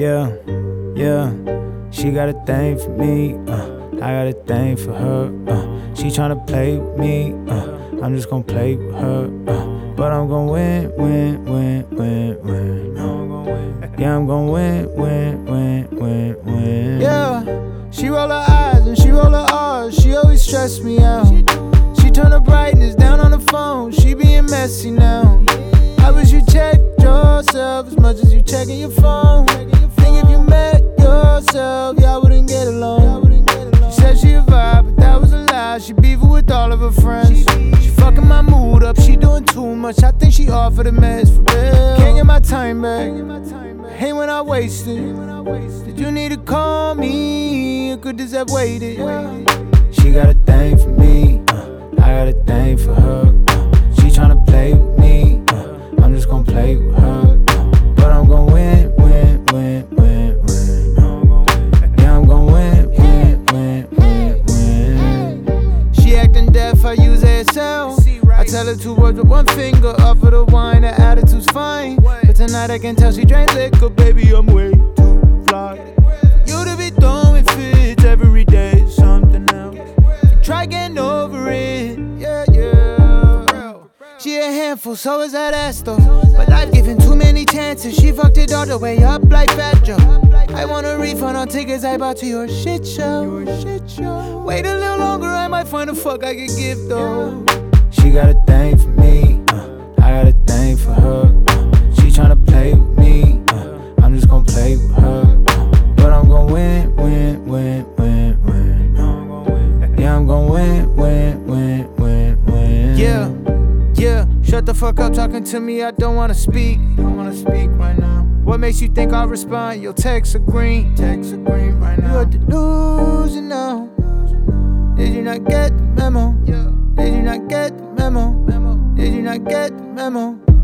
Yeah, yeah. She got a thing for me, I got a thing for her. She tryna play with me, I'm just gon' play with her. But I'm gon' win, win, win, win, win. Yeah, I'm gon' win, win, win, win, win. Yeah, she roll her eyes and she roll her R's. She always stress me out. She turn the brightness down on the phone. She being messy now. How would you check yourself as much as you checking your phone? Think if you met yourself, y'all wouldn't get along. She said she a vibe, but that was a lie. She beefing with all of her friends. She fucking my mood up, she doing too much. I think she off for the mess, for real. Can't get my time back. Hate when I waste it. Did you need to call me, or could this have waited? She got a thing for me, I got a thing for her. She tryna play with me, I'm just gon' play with her. But I'm gon' win, win, win, win, win. Yeah, I'm gon' win, win, win, win, win. She acting deaf, I use ASL. I tell her 2 words with 1 finger. Offer the wine, her attitude's fine. But tonight I can tell she drank liquor, baby, I'm way too fly. You to be throwing fits every day, something else. Try getting over it, yeah, yeah. She a handful, so is that ass though. But I've given too many chances. She fucked it all the way up like Fat Joe. I want a refund on tickets I bought to your shit show. Wait a little longer, I might find a fuck I could give though. She got a thing for me, I got a thing for her. She tryna play with me, I'm just gon' play with her. But I'm gon' win, win, win, win, win. Yeah, I'm gon' win, win, win, win, win. Yeah, yeah, shut the fuck up talking to me, I don't wanna speak. Don't wanna speak right now. What makes you think I'll respond? Your text are green right now. You're delusion now. Did you not get the memo? Did you not get the memo? Did you not get the memo?